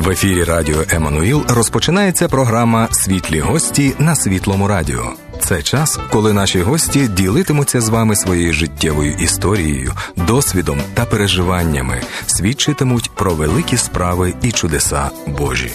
В ефірі Радіо Еммануїл розпочинається програма «Світлі гості» на Світлому радіо. Це час, коли наші гості ділитимуться з вами своєю життєвою історією, досвідом та переживаннями, свідчитимуть про великі справи і чудеса Божі.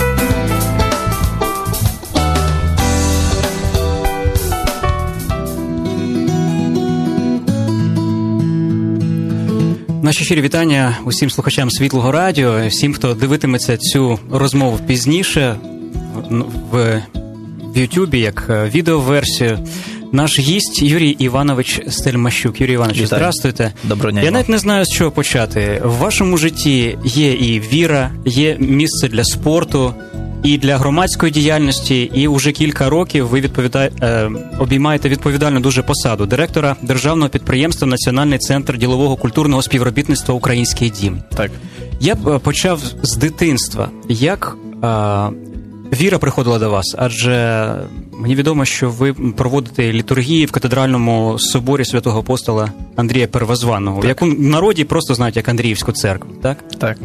Наші щирі вітання усім слухачам Світлого радіо, всім, хто дивитиметься цю розмову пізніше в Ютубі, як відеоверсію. Наш гість Юрій Іванович Стельмащук. Юрій Іванович, здравствуйте. Доброго дня. Я навіть не знаю, з чого почати. В вашому житті є і віра, є місце для спорту, і для громадської діяльності, і уже кілька років ви обіймаєте відповідальну дуже посаду директора державного підприємства «Національний центр ділового культурного співробітництва «Український дім». Так. Я б почав з дитинства. Як віра приходила до вас? Адже мені відомо, що ви проводите літургії в катедральному соборі святого апостола Андрія Первозваного, яку в народі просто знають як Андріївську церкву, так? Так.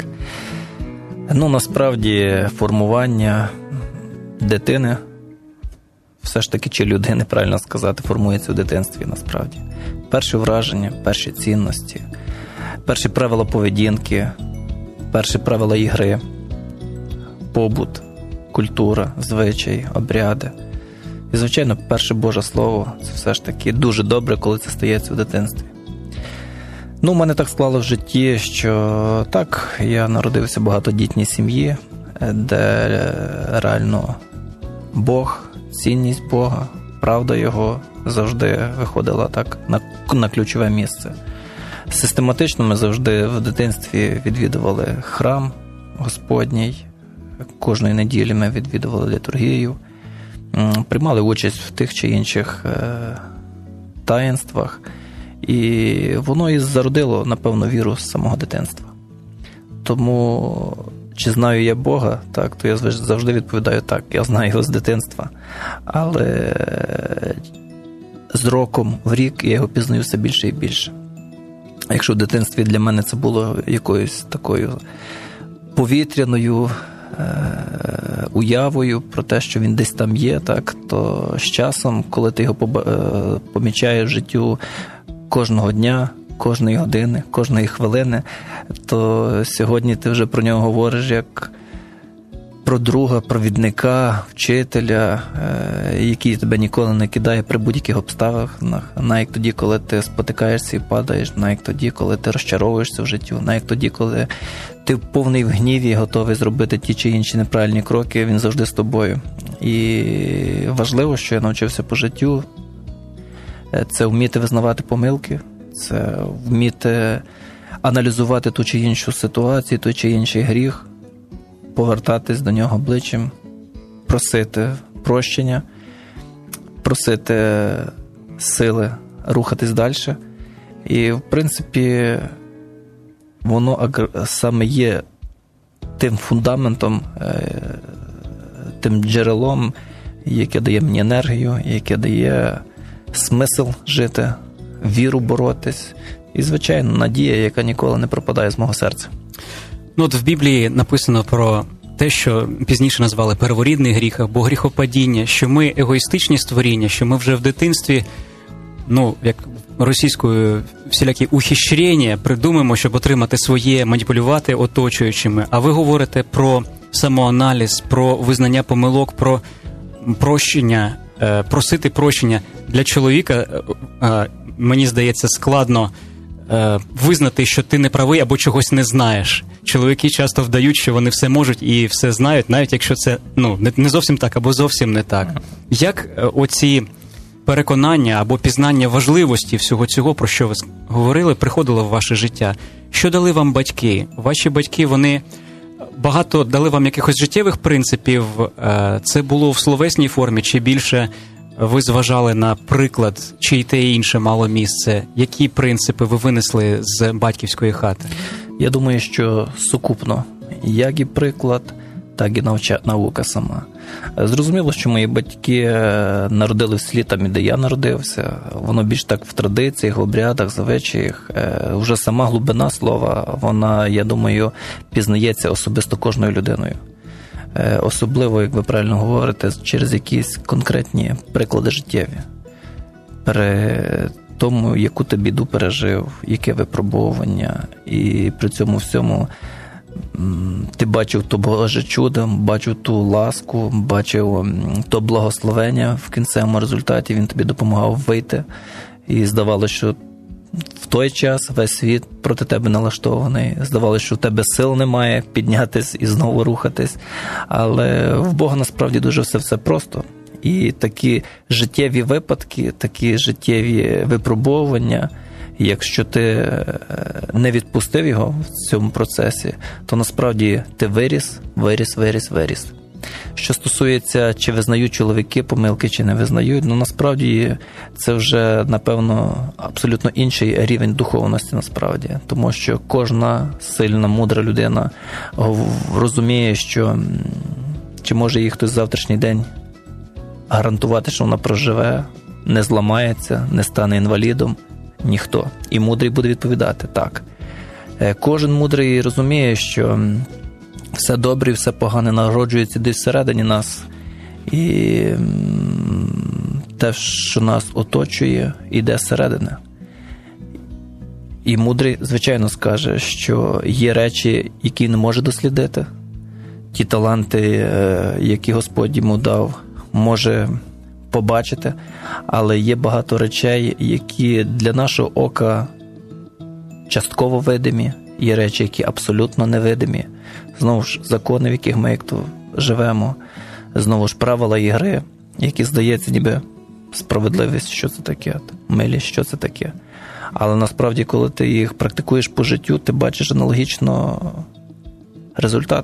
Насправді, формування дитини, все ж таки, чи людини, правильно сказати, формується в дитинстві, насправді. Перші враження, перші цінності, перші правила поведінки, перші правила ігри, побут, культура, звичай, обряди. І, звичайно, перше Боже Слово – це все ж таки дуже добре, коли це стається в дитинстві. У мене так склало в житті, що так, я народився в багатодітній сім'ї, де реально Бог, цінність Бога, правда Його завжди виходила так на ключове місце. Систематично ми завжди в дитинстві відвідували храм Господній, кожної неділі ми відвідували літургію, приймали участь в тих чи інших таїнствах. І воно і зародило, напевно, віру з самого дитинства. Тому, чи знаю я Бога, так, то я завжди відповідаю так, я знаю його з дитинства. Але з роком в рік я його пізнаю все більше і більше. А якщо в дитинстві для мене це було якоюсь такою повітряною уявою про те, що він десь там є, так, то з часом, коли ти його помічаєш в життю кожного дня, кожної години, кожної хвилини, то сьогодні ти вже про нього говориш як про друга, провідника, вчителя, який тебе ніколи не кидає при будь-яких обставинах, навіть тоді, коли ти спотикаєшся і падаєш, навіть тоді, коли ти розчаровуєшся в житті, навіть тоді, коли ти повний в гніві і готовий зробити ті чи інші неправильні кроки, він завжди з тобою. І важливо, що я навчився по життю, це вміти визнавати помилки, це вміти аналізувати ту чи іншу ситуацію, той чи інший гріх, повертатись до нього обличчям, просити прощення, просити сили рухатись далі. І, в принципі, воно саме є тим фундаментом, тим джерелом, яке дає мені енергію, яке дає смисл жити, віру боротись і, звичайно, надія, яка ніколи не пропадає з мого серця. От в Біблії написано про те, що пізніше назвали перворідний гріх або гріхопадіння, що ми егоїстичні створіння, що ми вже в дитинстві, як російською, всілякі ухищрення придумаємо, щоб отримати своє, маніпулювати оточуючими. А ви говорите про самоаналіз, про визнання помилок, про прощення, просити прощення. Для чоловіка, мені здається, складно визнати, що ти не правий або чогось не знаєш. Чоловіки часто вдають, що вони все можуть і все знають, навіть якщо це не зовсім так або зовсім не так. Як оці переконання або пізнання важливості всього цього, про що ви говорили, приходило в ваше життя? Що дали вам батьки? Ваші батьки, вони багато дали вам якихось життєвих принципів? Це було в словесній формі, чи більше ви зважали на приклад, чи й те і інше мало місце? Які принципи ви винесли з батьківської хати? Я думаю, що сукупно. Як і приклад, так і наука сама. Зрозуміло, що мої батьки народили в селі там, де я народився. Воно більш так в традиціях, в обрядах, звичаях. Вже сама глибина слова, вона, я думаю, пізнається особисто кожною людиною. Особливо, як ви правильно говорите, через якісь конкретні приклади життєві. При тому, яку ти біду пережив, яке випробування, і при цьому всьому ти бачив то Боже чудо, бачив ту ласку, бачив то благословення в кінцевому результаті, він тобі допомагав вийти. І здавалося, що в той час весь світ проти тебе налаштований. Здавалося, що в тебе сил немає піднятись і знову рухатись. Але в Бога насправді дуже все просто. І такі життєві випадки, такі життєві випробовування, якщо ти не відпустив його в цьому процесі, то насправді ти виріс. Що стосується, чи визнають чоловіки помилки, чи не визнають, насправді це вже, напевно, абсолютно інший рівень духовності насправді. Тому що кожна сильна, мудра людина розуміє, що чи може їй хтось завтрашній день гарантувати, що вона проживе, не зламається, не стане інвалідом. Ніхто. І мудрий буде відповідати так. Кожен мудрий розуміє, що все добре і все погане народжується десь всередині нас. І те, що нас оточує, іде зсередини. І мудрий, звичайно, скаже, що є речі, які не може дослідити. Ті таланти, які Господь йому дав, може побачити, але є багато речей, які для нашого ока частково видимі, є речі, які абсолютно невидимі. Знову ж, закони, в яких ми як то живемо, знову ж правила ігри, які, здається, ніби справедливість, що це таке, милість, що це таке. Але насправді, коли ти їх практикуєш по життю, ти бачиш аналогічно результат.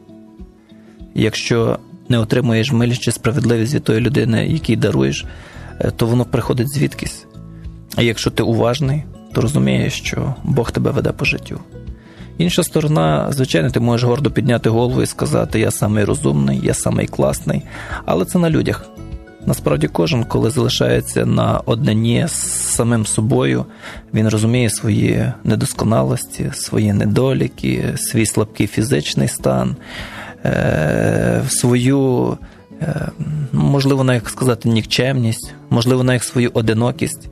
Якщо не отримуєш милість чи справедливість від тої людини, якій даруєш, то воно приходить звідкись. А якщо ти уважний, то розумієш, що Бог тебе веде по життю. Інша сторона, звичайно, ти можеш гордо підняти голову і сказати: я самий розумний, я самий класний, але це на людях. Насправді кожен, коли залишається на однині з самим собою, він розуміє свої недосконалості, свої недоліки, свій слабкий фізичний стан, свою, можливо, навіть сказати, нікчемність, можливо, навіть свою одинокість.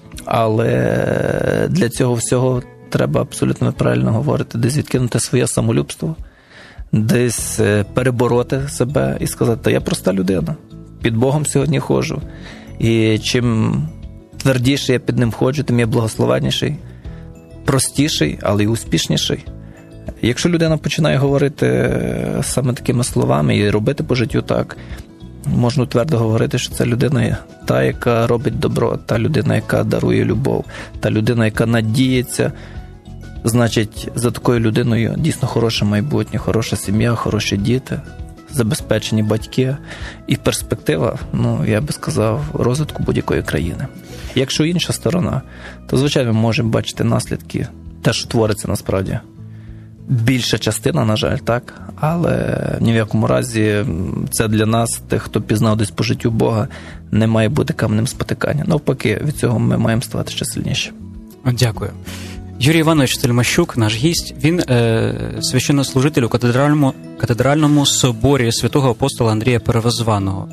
Але для цього всього треба, абсолютно правильно говорити, десь відкинути своє самолюбство, десь перебороти себе і сказати: та я проста людина, під Богом сьогодні ходжу. І чим твердіше я під ним ходжу, тим я благословенніший, простіший, але й успішніший. Якщо людина починає говорити саме такими словами і робити по життю так, можна твердо говорити, що це людина та, яка робить добро, та людина, яка дарує любов, та людина, яка надіється. Значить, за такою людиною дійсно хороше майбутнє, хороша сім'я, хороші діти, забезпечені батьки і перспектива, я би сказав, розвитку будь-якої країни. Якщо інша сторона, то, звичайно, ми можемо бачити наслідки, те, що твориться насправді. Більша частина, на жаль, так, але ні в якому разі це для нас, тих, хто пізнав десь по життю Бога, не має бути каменем спотикання. Навпаки, від цього ми маємо ставати ще сильніше. Дякую. Юрій Іванович Цельмащук, наш гість, він священнослужитель у катедральному соборі святого апостола Андрія Первозваного.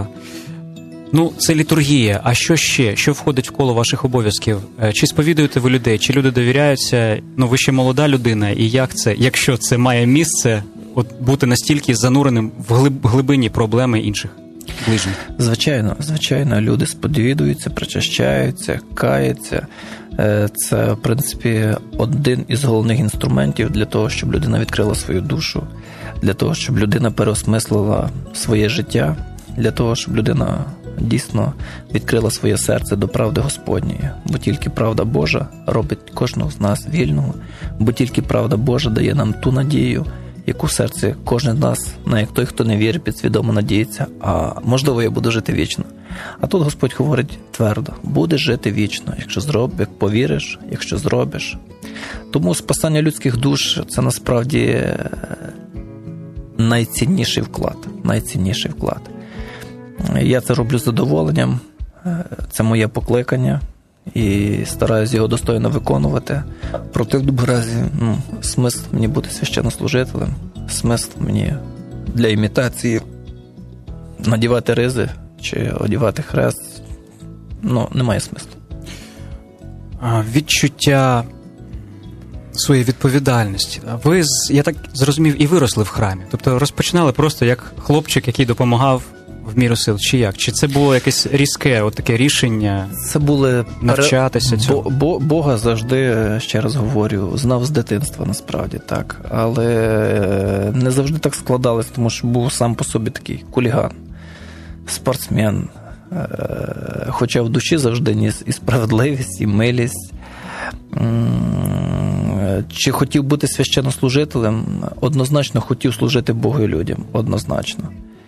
Це літургія. А що ще? Що входить в коло ваших обов'язків? Чи сповідуєте ви людей? Чи люди довіряються? Ви ще молода людина. І як це, якщо це має місце, бути настільки зануреним в глибині проблеми інших ближніх? Звичайно, люди сповідуються, причащаються, каються. Це, в принципі, один із головних інструментів для того, щоб людина відкрила свою душу, для того, щоб людина переосмислила своє життя, для того, щоб людина дійсно відкрила своє серце до правди Господньої. Бо тільки правда Божа робить кожного з нас вільного, бо тільки правда Божа дає нам ту надію, яку в серці кожен з нас, як той, хто не вірить, підсвідомо надіється, а можливо я буду жити вічно. А тут Господь говорить твердо: будеш жити вічно, як повіриш, якщо зробиш. Тому спасання людських душ – це насправді найцінніший вклад. Я це роблю з задоволенням, це моє покликання, і стараюсь його достойно виконувати. В противному разі, смисл мені бути священнослужителем, смисл мені для імітації надівати ризи чи одягати хрест, немає смислу. Відчуття своєї відповідальності. Ви, я так зрозумів, і виросли в храмі. Тобто розпочинали просто як хлопчик, який допомагав в міру сил, чи як? Чи це було якесь різке, таке рішення? Це були навчатися цього? Бога завжди, ще раз говорю, знав з дитинства, насправді, так. Але не завжди так складалось, тому що був сам по собі такий хуліган, спортсмен. Хоча в душі завжди ніс і справедливість, і милість. Чи хотів бути священнослужителем? Однозначно хотів служити Богу і людям. Однозначно.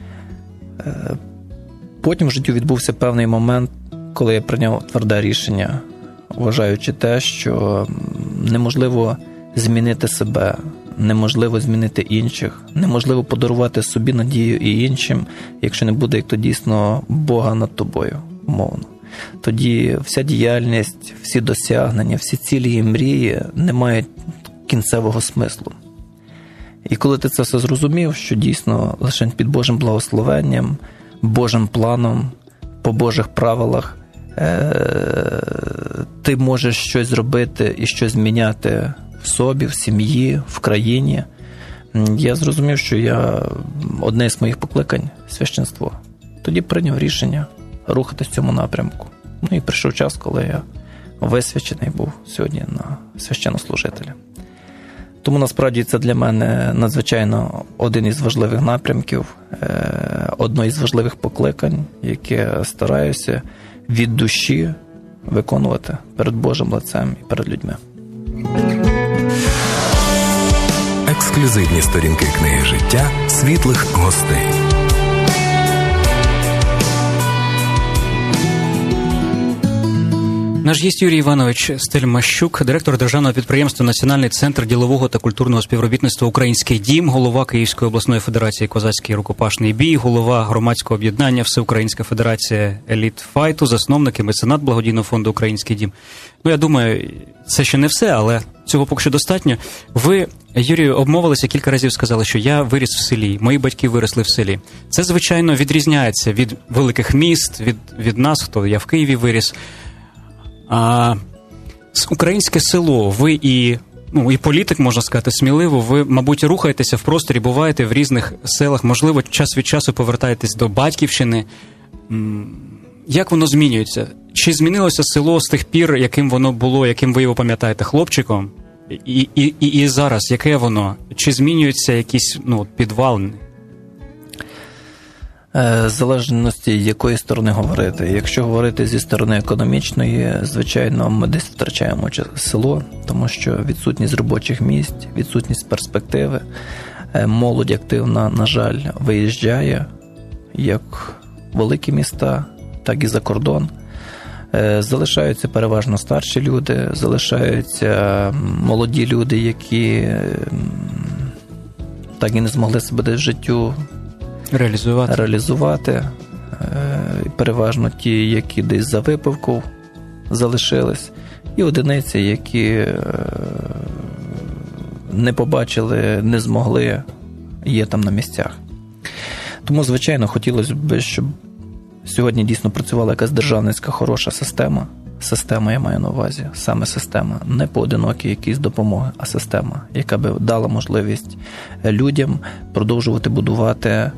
Потім в житті відбувся певний момент, коли я прийняв тверде рішення, вважаючи те, що неможливо змінити себе, неможливо змінити інших, неможливо подарувати собі надію і іншим, якщо не буде, як то дійсно, Бога над тобою, умовно. Тоді вся діяльність, всі досягнення, всі цілі і мрії не мають кінцевого смислу. І коли ти це все зрозумів, що дійсно лише під Божим благословенням, Божим планом, по Божих правилах ти можеш щось зробити і щось зміняти в собі, в сім'ї, в країні, я зрозумів, що одне з моїх покликань – священство. Тоді прийняв рішення рухатись в цьому напрямку. І прийшов час, коли я висвячений був сьогодні на священнослужителя. Тому, насправді, це для мене надзвичайно один із важливих напрямків, одно із важливих покликань, яке стараюся від душі виконувати перед Божим лицем і перед людьми. Ексклюзивні сторінки книги життя світлих гостей. Наш гість Юрій Іванович Стельмащук, директор державного підприємства «Національний центр ділового та культурного співробітництва «Український дім», голова Київської обласної федерації «Козацький рукопашний бій», голова громадського об'єднання «Всеукраїнська федерація еліт файту», засновник і меценат благодійного фонду «Український дім». Я думаю, це ще не все, але цього поки що достатньо. Ви, Юрію, обмовилися кілька разів, сказали, що я виріс в селі, мої батьки виросли в селі. Це, звичайно, відрізняється від великих міст, від нас, хто я в Києві виріс. А українське село, ви і політик, можна сказати, сміливо, ви, мабуть, рухаєтеся в просторі, буваєте в різних селах, можливо, час від часу повертаєтесь до батьківщини. Як воно змінюється? Чи змінилося село з тих пір, яким воно було, яким ви його пам'ятаєте, хлопчиком? І зараз, яке воно? Чи змінюються якісь підвалини? В залежності, якої сторони говорити. Якщо говорити зі сторони економічної, звичайно, ми десь втрачаємо село, тому що відсутність робочих місць, відсутність перспективи, молодь активна, на жаль, виїжджає як в великі міста, так і за кордон. Залишаються переважно старші люди, залишаються молоді люди, які так і не змогли себе десь в життю реалізувати. Переважно ті, які десь за випивку залишились, і одиниці, які не побачили, не змогли, є там на місцях. Тому, звичайно, хотілося б, щоб сьогодні дійсно працювала якась державницька хороша система. Система, я маю на увазі, саме система, не поодинокі якісь допомоги, а система, яка би дала можливість людям продовжувати будувати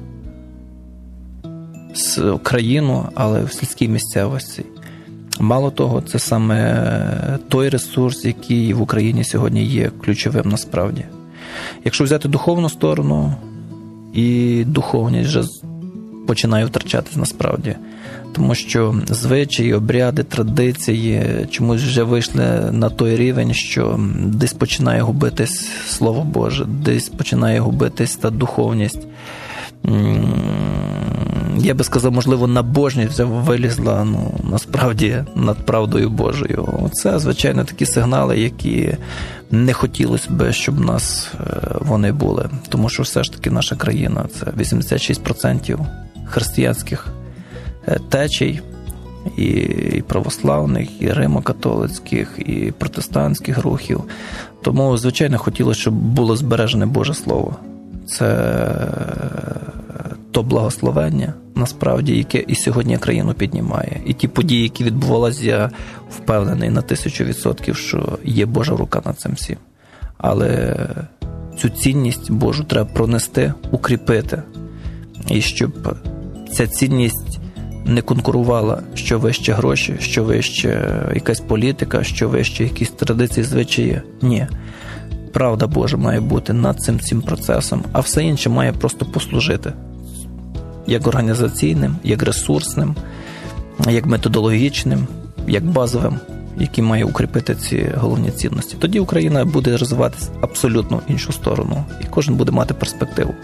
країну, але в сільській місцевості. Мало того, це саме той ресурс, який в Україні сьогодні є ключовим насправді. Якщо взяти духовну сторону, і духовність вже починає втрачатись насправді. Тому що звичаї, обряди, традиції чомусь вже вийшли на той рівень, що десь починає губитись Слово Боже, десь починає губитись та духовність. я би сказав, можливо, набожність вилізла, насправді, над правдою Божою. Це, звичайно, такі сигнали, які не хотілося б, щоб в нас вони були. Тому що все ж таки наша країна – це 86% християнських течій, і православних, і римокатолицьких, і протестантських рухів. Тому, звичайно, хотілося, щоб було збережене Боже Слово. Це то благословення, насправді, яке і сьогодні країну піднімає. І ті події, які відбувалися, я впевнений на 1000%, що є Божа рука над цим всім. Але цю цінність Божу треба пронести, укріпити. І щоб ця цінність не конкурувала, що вище гроші, що вище якась політика, що вище якісь традиції, звичаї. Ні. Правда Божа має бути над цим процесом, а все інше має просто послужити. Як організаційним, як ресурсним, як методологічним, як базовим, який має укріпити ці головні цінності. Тоді Україна буде розвиватися абсолютно в іншу сторону, і кожен буде мати перспективу.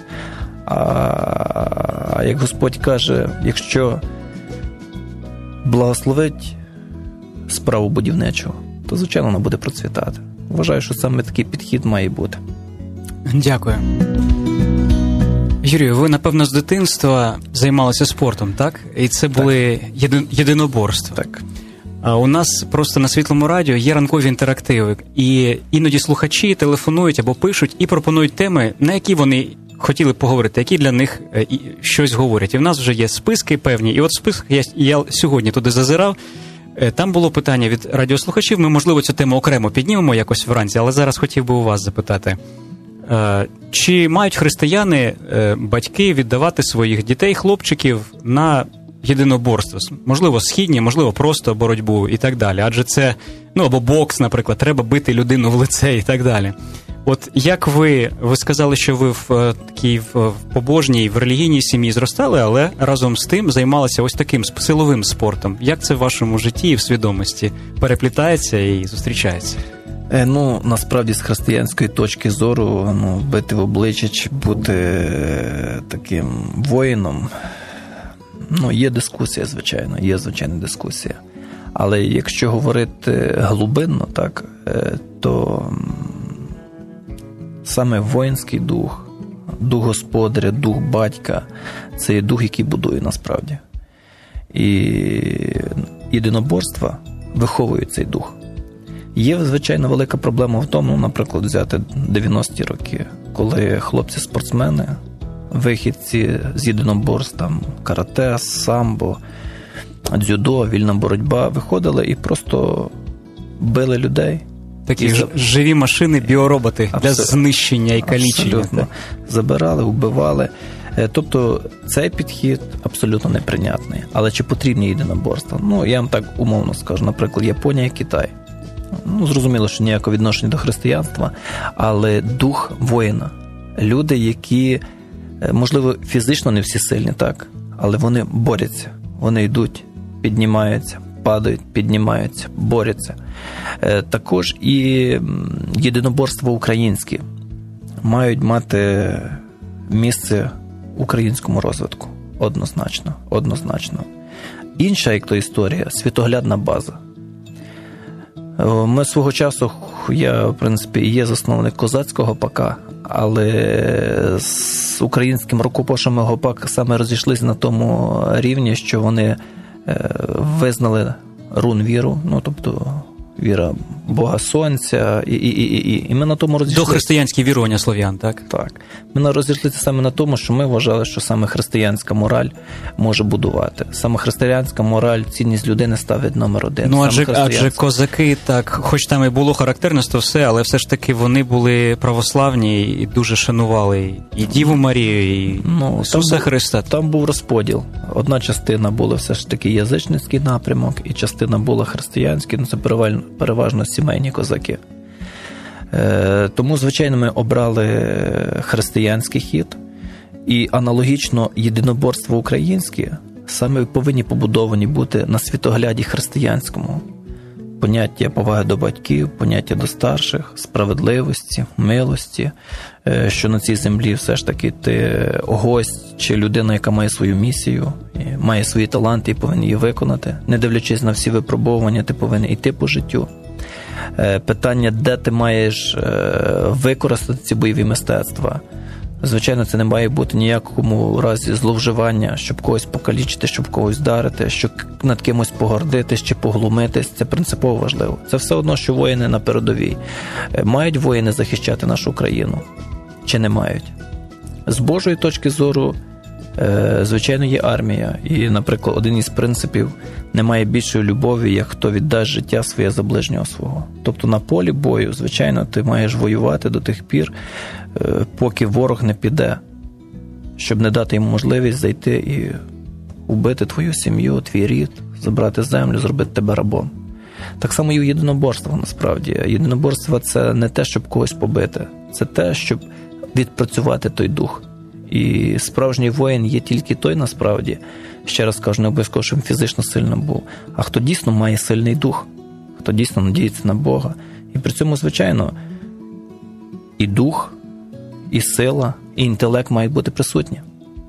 А як Господь каже, якщо благословить справу будівничого, то, звичайно, вона буде процвітати. Вважаю, що саме такий підхід має бути. Дякую. Юрію, ви, напевно, з дитинства займалися спортом, так? І це були єдиноборства. Так. А у нас просто на Світлому радіо є ранкові інтерактиви. І іноді слухачі телефонують або пишуть і пропонують теми, на які вони хотіли поговорити, які для них щось говорять. І в нас вже є списки певні. І от список я сьогодні туди зазирав. Там було питання від радіослухачів. Ми, можливо, цю тему окремо піднімемо якось вранці, але зараз хотів би у вас запитати. Чи мають християни, батьки, віддавати своїх дітей, хлопчиків на єдиноборство? Можливо, східні, можливо, просто боротьбу і так далі. Адже це, або бокс, наприклад, треба бити людину в лице і так далі. От як ви сказали, що ви в такій в побожній, в релігійній сім'ї зростали, але разом з тим займалися ось таким силовим спортом. Як це в вашому житті і в свідомості переплітається і зустрічається? Насправді, з християнської точки зору, бити в обличчя чи бути таким воїном, є дискусія, звичайно, є звичайна дискусія. Але якщо говорити глибинно, так, то саме воїнський дух, дух господаря, дух батька – це є дух, який будує насправді. І єдиноборства виховують цей дух. Є, звичайно, велика проблема в тому, наприклад, взяти 90-ті роки, коли хлопці-спортсмени, вихідці з єдиноборств, карате, самбо, дзюдо, вільна боротьба, виходили і просто били людей. Такі живі машини, біороботи для знищення і калічення. Абсолютно. Забирали, вбивали. Тобто цей підхід абсолютно неприйнятний. Але чи потрібні єдиноборства? Я вам так умовно скажу. Наприклад, Японія, Китай. Зрозуміло, що ніякого відношення до християнства, але дух воїна. Люди, які, можливо, фізично не всі сильні, так, але вони борються. Вони йдуть, піднімаються, падають, піднімаються, борються. Також і єдиноборства українські мають мати місце в українському розвитку. Однозначно. Інша, як то історія, світоглядна база. Ми свого часу, я, в принципі, є засновник козацького ПАКа, але з українським рукопашами ГОПАК саме розійшлися на тому рівні, що вони визнали рун-віру, тобто віра Бога Сонця, і ми на тому розійшлися. Дохристиянські вірування слов'ян, так? Так. Ми розійшлися саме на тому, що ми вважали, що саме християнська мораль може будувати. Саме християнська мораль, цінність людини ставить номер один. Адже козаки, так, хоч там і було характерництво все, але все ж таки вони були православні і дуже шанували і Діву Марію, і Ісуса Христа. Там був розподіл. Одна частина була все ж таки язичницький напрямок, і частина була християнський, це переважно сімейні козаки. Тому, звичайно, ми обрали християнський хід, і аналогічно єдиноборство українське саме повинні побудовані бути на світогляді християнському. поняття поваги до батьків, поняття до старших, справедливості, милості, що на цій землі все ж таки ти гость чи людина, яка має свою місію, має свої таланти і повинен її виконати. Не дивлячись на всі випробовування, ти повинен йти по життю. Питання, де ти маєш використати ці бойові мистецтва. Звичайно, це не має бути ніякому разі зловживання, щоб когось покалічити, щоб когось вдарити, щоб над кимось погордитись чи поглумитись. Це принципово важливо. Це все одно, що воїни на передовій. Мають воїни захищати нашу країну? Чи не мають? З Божої точки зору, звичайно, є армія. І, наприклад, один із принципів – немає більшої любові, як хто віддасть життя своє за ближнього свого. Тобто на полі бою, звичайно, ти маєш воювати до тих пір, поки ворог не піде, щоб не дати йому можливість зайти і убити твою сім'ю, твій рід, забрати землю, зробити тебе рабом. Так само і у єдиноборствах, насправді. Єдиноборство – це не те, щоб когось побити. Це те, щоб відпрацювати той дух. І справжній воїн є тільки той, насправді, ще раз кажу, не обов'язково, щоб фізично сильним був, а хто дійсно має сильний дух, хто дійсно надіється на Бога. І при цьому, звичайно, і дух, і сила, і інтелект мають бути присутні.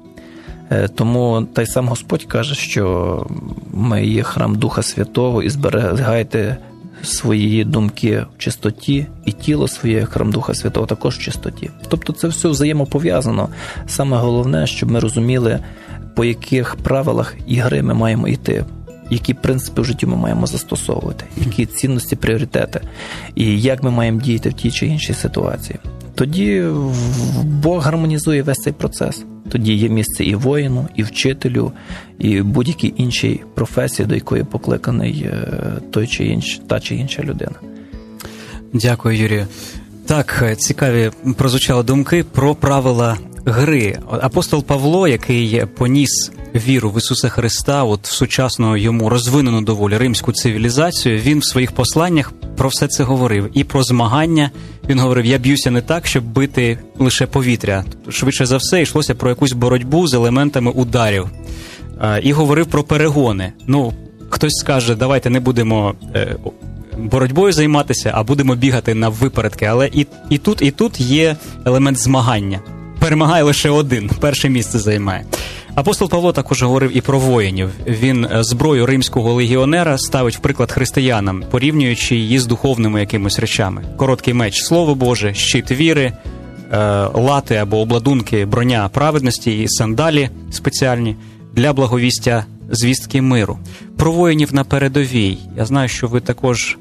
Тому та й сам Господь каже, що ми є храм Духа Святого, і зберігайте свої думки в чистоті, і тіло своє, храм Духа Святого, також в чистоті. Тобто це все взаємопов'язано. Саме головне, щоб ми розуміли, по яких правилах ігри ми маємо йти, які принципи в житті ми маємо застосовувати, які цінності, пріоритети, і як ми маємо діяти в тій чи іншій ситуації. Тоді Бог гармонізує весь цей процес. Тоді є місце і воїну, і вчителю, і будь-якій іншій професії, до якої покликаний той чи інший, та чи інша людина. Дякую, Юрію. Так, цікаві прозвучали думки про правила гри. Апостол Павло, який поніс віру в Ісуса Христа, от в сучасну йому розвинену доволі римську цивілізацію, він в своїх посланнях про все це говорив. І про змагання. Він говорив, я б'юся не так, щоб бити лише повітря. Швидше за все, йшлося про якусь боротьбу з елементами ударів. І говорив про перегони. Ну, хтось скаже, давайте не будемо боротьбою займатися, а будемо бігати на випередки. Але і тут є елемент змагання. Перемагає лише один, перше місце займає. Апостол Павло також говорив і про воїнів. Він зброю римського легіонера ставить в приклад християнам, порівнюючи її з духовними якимось речами. Короткий меч – Слово Боже, щит віри, лати або обладунки, броня праведності і сандалі спеціальні для благовістя звістки миру. Про воїнів на передовій. Я знаю, що ви також,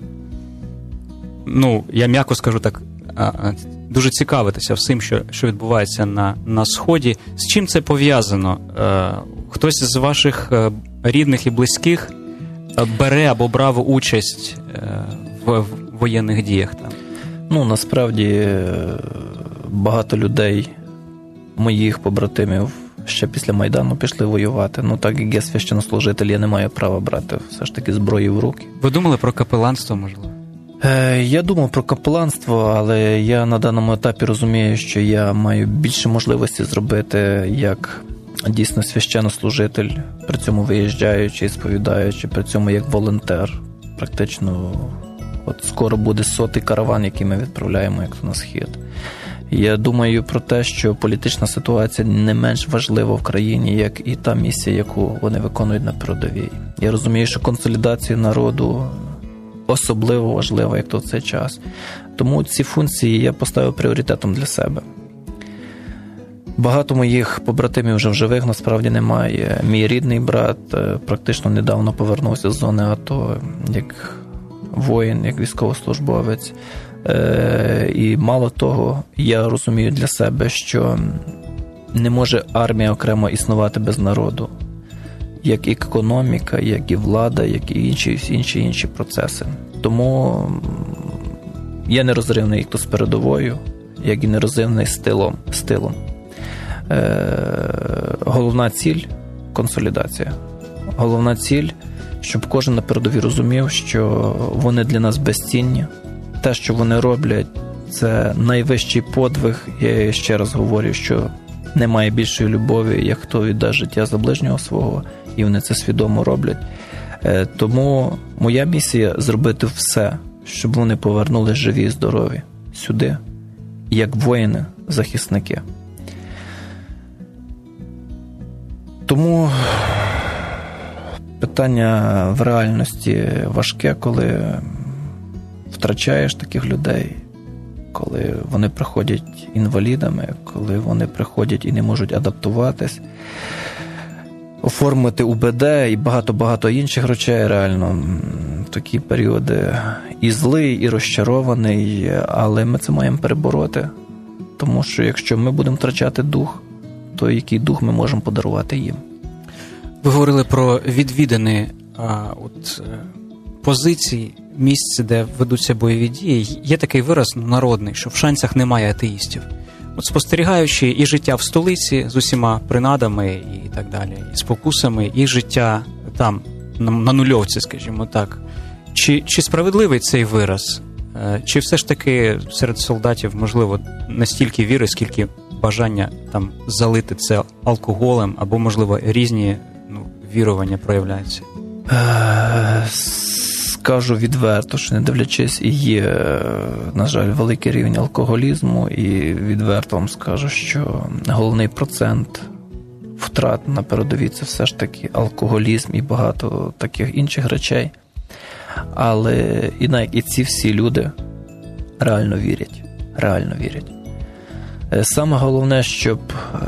я м'яко скажу так, дуже цікавитеся всім, що відбувається на Сході. З чим це пов'язано? Хтось з ваших рідних і близьких бере або брав участь в воєнних діях там? Насправді, багато людей, моїх побратимів, ще після Майдану пішли воювати. Так як я священнослужитель, я не маю права брати все ж таки зброю в руки. Ви думали про капеланство, можливо? Я думав про капеланство, але я на даному етапі розумію, що я маю більше можливості зробити як дійсно священнослужитель, при цьому виїжджаючи і сповідаючи, при цьому як волонтер. Практично скоро буде 100-й караван, який ми відправляємо як на схід. Я думаю про те, що політична ситуація не менш важлива в країні, як і та місія, яку вони виконують на передовій. Я розумію, що консолідація народу особливо важлива, як то в цей час. Тому ці функції я поставив пріоритетом для себе. Багато моїх побратимів вже в живих насправді немає. Мій рідний брат практично недавно повернувся з зони АТО, як воїн, як військовослужбовець. І мало того, я розумію для себе, що не може армія окремо існувати без народу. Як і економіка, як і влада, як і інші процеси. Тому я нерозривний як то з передовою, як і нерозривний з тилом. Головна ціль – консолідація. Головна ціль – щоб кожен на передовій розумів, що вони для нас безцінні. Те, що вони роблять, це найвищий подвиг. Я ще раз говорю, що немає більшої любові, як хто віддасть життя за ближнього свого, і вони це свідомо роблять. Тому моя місія – зробити все, щоб вони повернулись живі і здорові сюди, як воїни-захисники. Тому питання в реальності важке, коли втрачаєш таких людей, коли вони приходять інвалідами, коли вони приходять і не можуть адаптуватись, оформити УБД і багато-багато інших речей. Реально в такі періоди і злий, і розчарований, але ми це маємо перебороти, тому що якщо ми будемо втрачати дух, то який дух ми можемо подарувати їм? Ви говорили про відвідані позиції, місце, де ведуться бойові дії. Є такий вираз народний, що в Шанцях немає атеїстів. От спостерігаючи і життя в столиці з усіма принадами і так далі, і спокусами, і життя там, на нульовці, скажімо так. Чи справедливий цей вираз? Чи все ж таки серед солдатів, можливо, настільки віри, скільки бажання там залити це алкоголем, або, можливо, різні вірування проявляються? Скажу відверто, що не дивлячись, і є, на жаль, великий рівень алкоголізму, і відверто вам скажу, що головний процент втрат на передовій – це все ж таки алкоголізм і багато таких інших речей. Але і ці всі люди реально вірять. Саме головне, щоб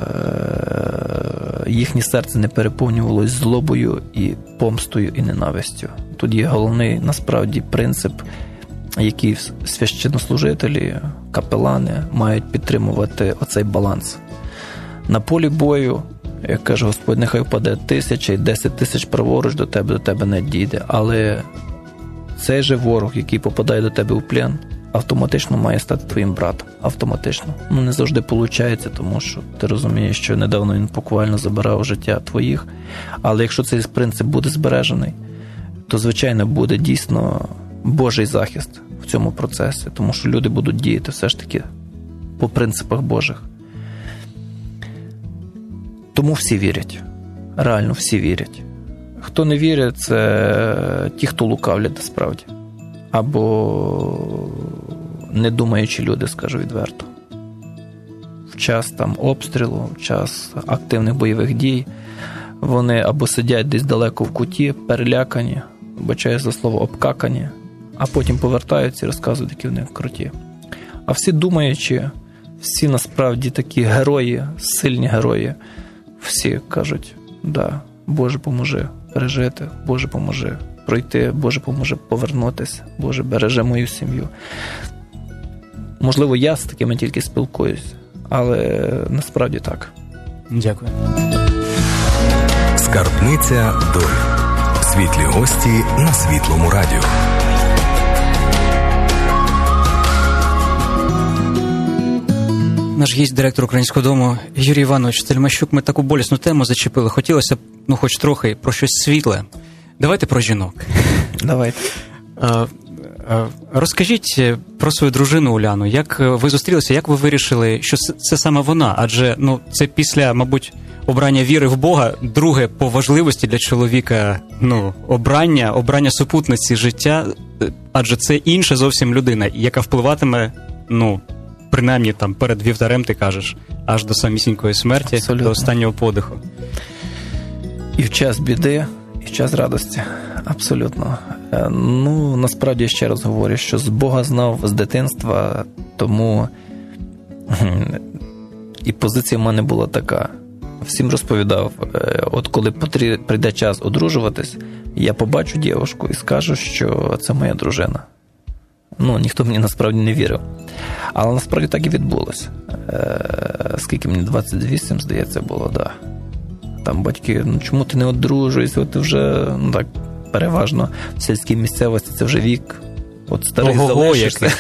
їхнє серце не переповнювалось злобою і помстою і ненавистю. Тут є головний, насправді, принцип, який священнослужителі, капелани мають підтримувати оцей баланс. На полі бою, як каже Господь, нехай впаде 1000 і 10 тисяч праворуч до тебе не дійде. Але цей же ворог, який попадає до тебе у плен, автоматично має стати твоїм братом. Автоматично. Не завжди виходить, тому що ти розумієш, що недавно він буквально забирав життя твоїх. Але якщо цей принцип буде збережений, то, звичайно, буде дійсно Божий захист в цьому процесі, тому що люди будуть діяти все ж таки по принципах Божих. Тому всі вірять. Реально всі вірять. Хто не вірить, це ті, хто лукавлять насправді. Або недумаючі люди, скажу відверто. В час там обстрілу, в час активних бойових дій вони або сидять десь далеко в куті, перелякані, вибачаю за слово, обкакані, а потім повертаються і розказують, які вони круті. А всі думаючі, всі насправді такі герої, сильні герої, всі кажуть, да, Боже, поможи пережити, Боже, поможи пройти, Боже, поможе повернутися, Боже, береже мою сім'ю. Можливо, я з такими тільки спілкуюсь, але насправді так. Дякую. Скарбниця долі. Світлі гості на Світлому радіо. Наш гість, директор Українського дому Юрій Іванович Стельмащук. Ми таку болісну тему зачепили. Хотілося б, хоч трохи про щось світле. Давайте про жінок. Давайте. Розкажіть про свою дружину Уляну. Як ви зустрілися, як ви вирішили, що це саме вона? Адже це після, мабуть, обрання віри в Бога, друге по важливості для чоловіка, обрання супутниці життя, адже це інша зовсім людина, яка впливатиме, принаймні там перед вівтарем, ти кажеш, аж до самісінької смерті, абсолютно, до останнього подиху. І в час біди, і в час радості. Абсолютно. Насправді, ще раз говорю, що з Бога знав з дитинства, тому і позиція в мене була така. Всім розповідав, от коли прийде час одружуватись, я побачу дівчинку і скажу, що це моя дружина. Ніхто мені насправді не вірив. Але насправді так і відбулося. Скільки мені, 28, здається, було, да. Там батьки, чому ти не одружуєшся, ти вже, так, переважно в сільській місцевості це вже вік, от старий залишишся.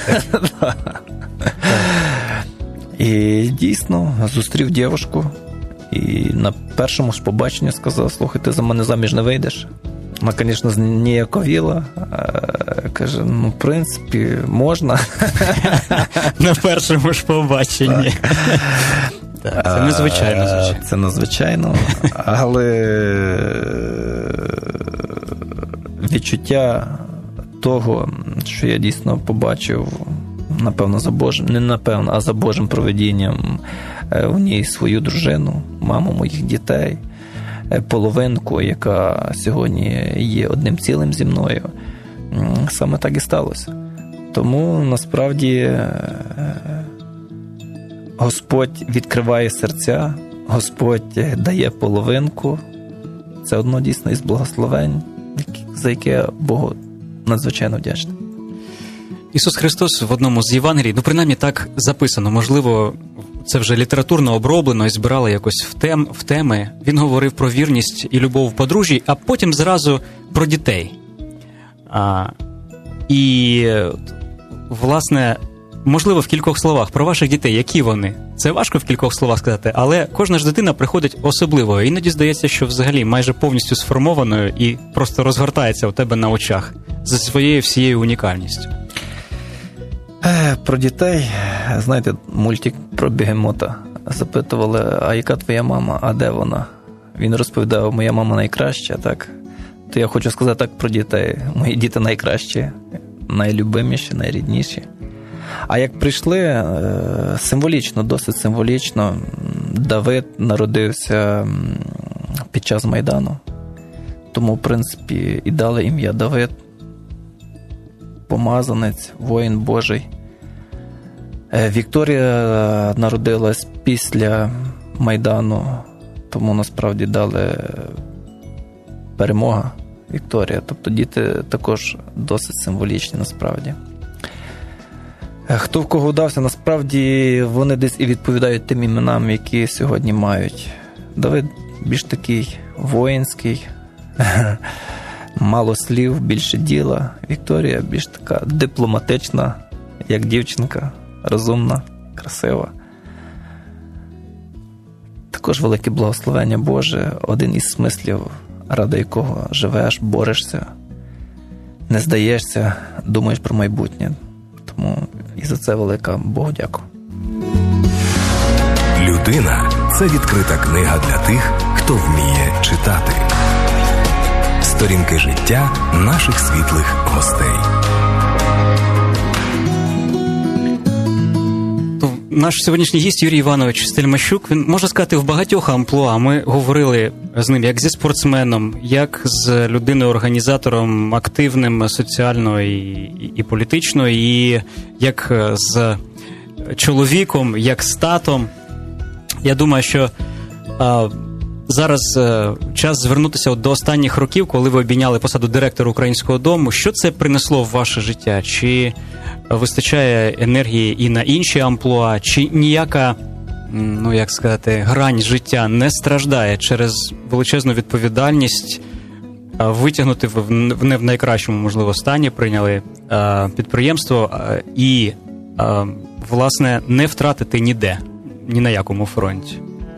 І дійсно зустрів дівчинку, і на першому ж побаченні сказав: слухай, ти за мене заміж не вийдеш. Вона, звісно, зніяковіла, каже, в принципі, можна. На першому ж побаченні. Це незвичайно, звичайно. Це незвичайно, але відчуття того, що я дійсно побачив, напевно, за Божим провидінням в ній свою дружину, маму моїх дітей, половинку, яка сьогодні є одним цілим зі мною. Саме так і сталося. Тому, насправді, Господь відкриває серця, Господь дає половинку. Це одно дійсно із благословень, за яке я Богу надзвичайно вдячний. Ісус Христос в одному з Євангелій, принаймні так записано, можливо, це вже літературно оброблено і збирали якось в теми. Він говорив про вірність і любов в подружжі, а потім зразу про дітей. І, власне, можливо, в кількох словах про ваших дітей, які вони? Це важко в кількох словах сказати, але кожна ж дитина приходить особливою. Іноді здається, що взагалі майже повністю сформованою і просто розгортається у тебе на очах за своєю всією унікальністю. Про дітей, знаєте, мультик про бегемота. Запитували, а яка твоя мама, а де вона? Він розповідав, моя мама найкраща, так? То я хочу сказати так про дітей. Мої діти найкращі, найлюбиміші, найрідніші. А як прийшли, символічно, досить символічно, Давид народився під час Майдану. Тому, в принципі, і дали ім'я Давид. Помазанець, воїн Божий. Вікторія народилась після Майдану, тому насправді дали перемога Вікторія. Тобто діти також досить символічні насправді. Хто в кого вдався, насправді вони десь і відповідають тим іменам, які сьогодні мають. Давид більш такий воїнський, мало слів, більше діла. Вікторія більш така дипломатична, як дівчинка, розумна, красива. Також велике благословення Боже, один із смислів, ради якого живеш, борешся, не здаєшся, думаєш про майбутнє. Тому і за це велика Богу дякую. Людина – це відкрита книга для тих, хто вміє читати. Сторінки життя наших світлих гостей. Наш сьогоднішній гість Юрій Іванович Стельмащук, він, можна сказати, в багатьох амплуа. Ми говорили з ним як зі спортсменом, як з людиною-організатором активним соціально і політично, і як з чоловіком, як з татом. Я думаю, що зараз час звернутися до останніх років, коли ви обійняли посаду директора Українського дому. Що це принесло в ваше життя? Чи вистачає енергії і на інші амплуа? Чи ніяка, як сказати, грань життя не страждає через величезну відповідальність витягнути не в найкращому, можливо, стані прийняли підприємство і, власне, не втратити ніде, ні на якому фронті?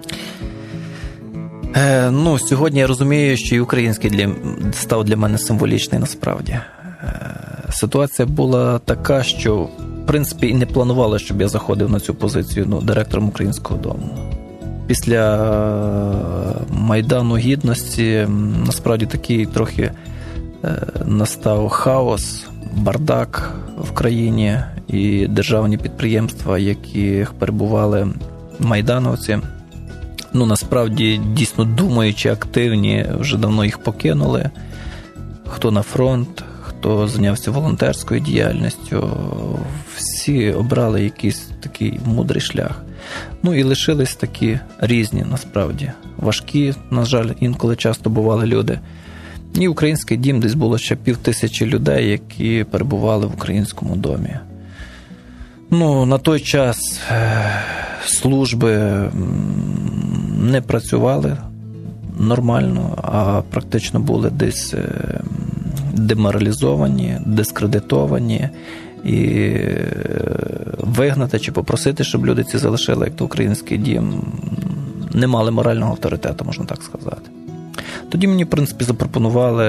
Сьогодні я розумію, що і український став для мене символічний насправді. Ситуація була така, що, в принципі, і не планувала, щоб я заходив на цю позицію директором Українського дому. Після Майдану Гідності, насправді, такий трохи настав хаос, бардак в країні, і державні підприємства, яких перебували майдановці, насправді, дійсно думаючи, активні, вже давно їх покинули. Хто на фронт, хто зайнявся волонтерською діяльністю, всі обрали якийсь такий мудрий шлях. І лишились такі різні, насправді, важкі, на жаль, інколи часто бували люди. І Український дім, десь було ще 5000 людей, які перебували в Українському домі. На той час служби не працювали нормально, а практично були десь деморалізовані, дискредитовані, і вигнати чи попросити, щоб люди ці залишили, як то Український дім, не мали морального авторитету, можна так сказати. Тоді мені, в принципі, запропонували,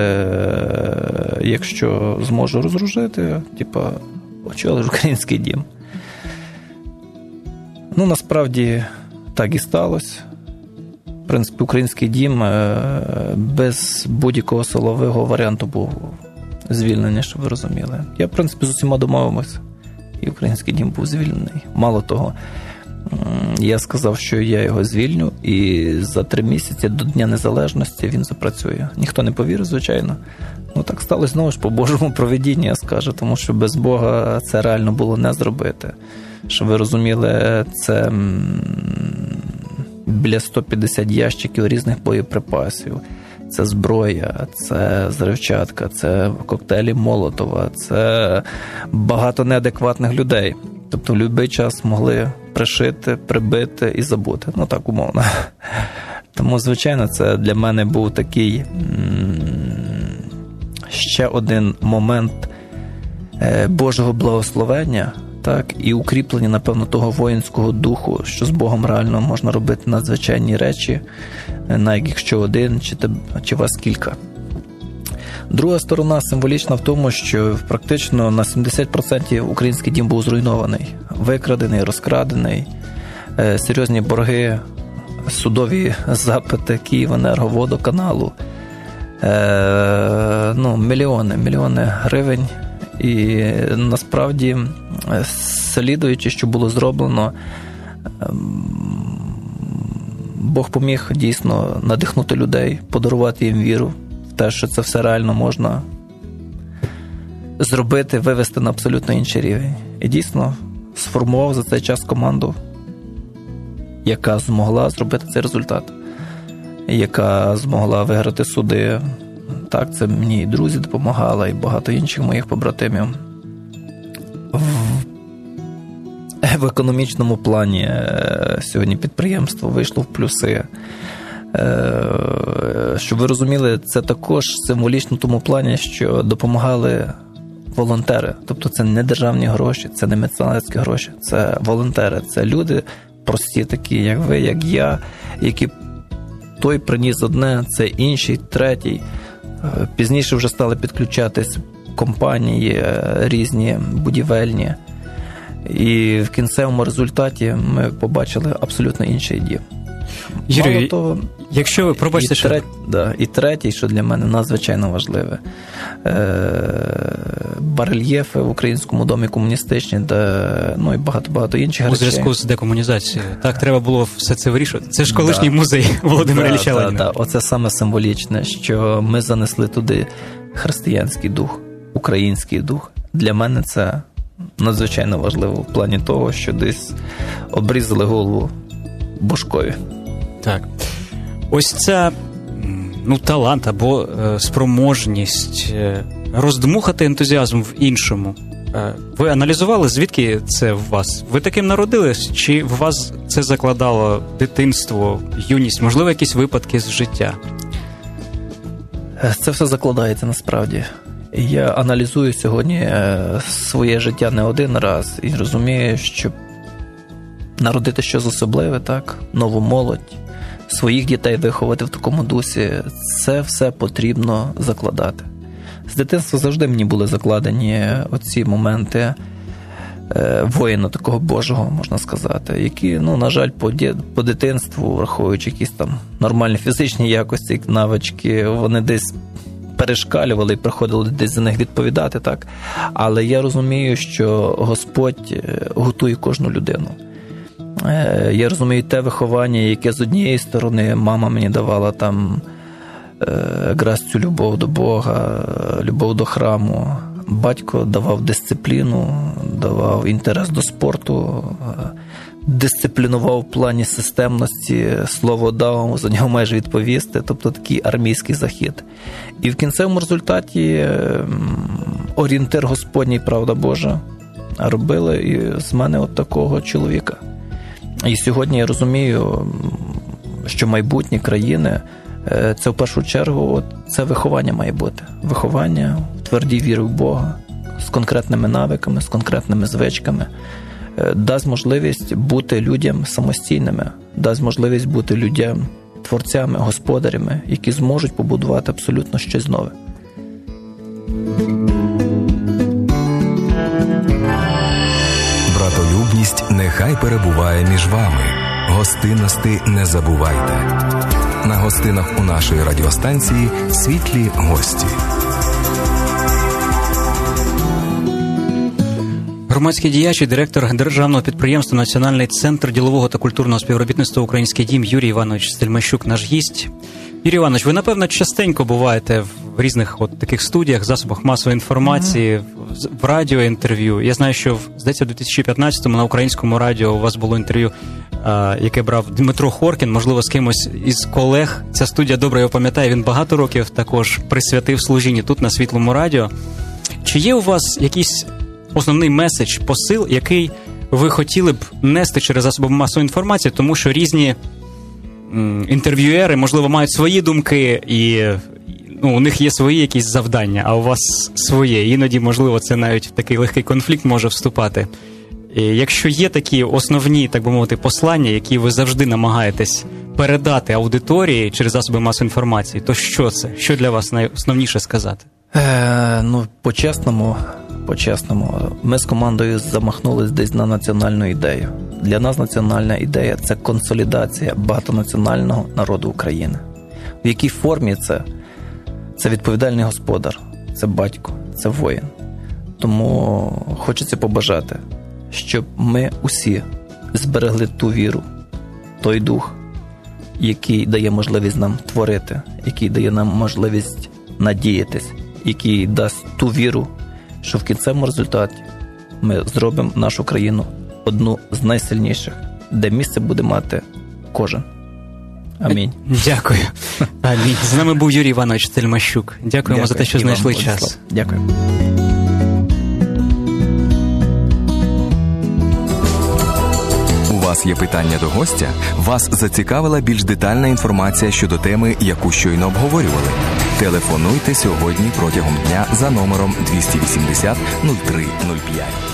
якщо зможу розоружити, очолиш Український дім. Насправді, так і сталося. В принципі, Український дім без будь-якого силового варіанту був звільнений, щоб ви розуміли. Я, в принципі, з усіма домовився, і Український дім був звільнений. Мало того, я сказав, що я його звільню, і за 3 місяці до Дня Незалежності він запрацює. Ніхто не повірив, звичайно. Ну, так сталося, знову ж, по Божому провидінню, я скажу, тому що без Бога це реально було не зробити. Щоб ви розуміли, це біля 150 ящиків різних боєприпасів. Це зброя, це взривчатка, це коктейлі Молотова, це багато неадекватних людей. Тобто в будь-який час могли пришити, прибити і забути. Ну, так умовно. Тому, звичайно, це для мене був такий ще один момент Божого благословення, так, і укріплення, напевно, того воїнського духу, що з Богом реально можна робити надзвичайні речі, навіть якщо один, чи вас кілька. Друга сторона символічна в тому, що практично на 70% Український дім був зруйнований, викрадений, розкрадений, серйозні борги, судові запити Київенерго, водоканалу, мільйони гривень. І насправді, слідуючи, що було зроблено, Бог поміг дійсно надихнути людей, подарувати їм віру в те, що це все реально можна зробити, вивести на абсолютно інший рівень. І дійсно сформував за цей час команду, яка змогла зробити цей результат, яка змогла виграти суди. Так, це мені і друзі допомагали, і багато інших моїх побратимів. В економічному плані сьогодні підприємство вийшло в плюси. Щоб ви розуміли, це також символічно в тому плані, що допомагали волонтери. Тобто це не державні гроші, це не меценатські гроші, це волонтери. Це люди прості такі, як ви, як я, які той приніс одне, це інший, третій. Пізніше вже стали підключатись компанії різні, будівельні. І в кінцевому результаті ми побачили абсолютно інший дім. Юрій, якщо ви пробачте, що... І третій, що для мене надзвичайно важливе, барельєфи в Українському домі комуністичні, і багато інших речей. У зв'язку з декомунізацією. Так, треба було все це вирішувати. Це ж колишній музей Володимира Ілліча Леніна. Так. Оце саме символічне, що ми занесли туди християнський дух, український дух. Для мене це надзвичайно важливо в плані того, що десь обрізали голову Божкові. Так. Ось ця талант або спроможність роздмухати ентузіазм в іншому. Ви аналізували, звідки це в вас? Ви таким народились? Чи в вас це закладало дитинство, юність, можливо, якісь випадки з життя? Це все закладається насправді. Я аналізую сьогодні своє життя не один раз і розумію, що народити щось особливе, так, нову молодь, своїх дітей виховати в такому дусі, це все потрібно закладати. З дитинства завжди мені були закладені оці моменти воїна такого Божого, можна сказати, які, на жаль, по дитинству, враховуючи якісь там нормальні фізичні якості, навички, вони десь перешкалювали і приходили десь за них відповідати, так. Але я розумію, що Господь готує кожну людину. Я розумію те виховання, яке з однієї сторони мама мені давала там якраз цю любов до Бога, любов до храму. Батько давав дисципліну, давав інтерес до спорту, дисциплінував в плані системності, слово дав, за нього майже відповісти, тобто такий армійський захід. І в кінцевому результаті орієнтир Господній, правда Божа, робили і з мене от такого чоловіка. І сьогодні я розумію, що майбутнє країни – це в першу чергу це виховання має бути. Виховання в твердій вірі в Бога, з конкретними навиками, з конкретними звичками. Дасть можливість бути людям самостійними, дасть можливість бути людям творцями, господарями, які зможуть побудувати абсолютно щось нове. Братолюбність нехай перебуває між вами. Гостинності не забувайте. на гостинах у нашої радіостанції «Світлі гості». Громадський діяч і директор державного підприємства «Національний центр ділового та культурного співробітництва «Український дім» Юрій Іванович Стельмащук, наш гість. Юрій Іванович, ви, напевно, частенько буваєте в різних таких студіях, засобах масової інформації, в радіоінтерв'ю. Я знаю, що, здається, в 2015-му на Українському радіо у вас було інтерв'ю, яке брав Дмитро Хоркін, можливо, з кимось із колег. Ця студія добре його пам'ятає, він багато років також присвятив служінні тут, на Світлому радіо. Чи є у вас якийсь основний меседж, посил, який ви хотіли б нести через засоби масової інформації, тому що різні інтерв'юери, можливо, мають свої думки і у них є свої якісь завдання, а у вас своє. Іноді, можливо, це навіть в такий легкий конфлікт може вступати. І якщо є такі основні, так би мовити, послання, які ви завжди намагаєтесь передати аудиторії через засоби масової інформації, то що це? Що для вас найосновніше сказати? По-чесному, ми з командою замахнулись десь на національну ідею. Для нас національна ідея – це консолідація багатонаціонального народу України. В якій формі це? Це відповідальний господар, це батько, це воїн. Тому хочеться побажати, щоб ми усі зберегли ту віру, той дух, який дає можливість нам творити, який дає нам можливість надіятись, який дасть ту віру, що в кінцевому результаті ми зробимо нашу країну одну з найсильніших, де місце буде мати кожен. Амінь. Дякую. Амінь. З нами був Юрій Іванович Стельмащук. Дякуємо за те, що знайшли час. Дякую. У вас є питання до гостя? Вас зацікавила більш детальна інформація щодо теми, яку щойно обговорювали? Телефонуйте сьогодні протягом дня за номером 280 0305.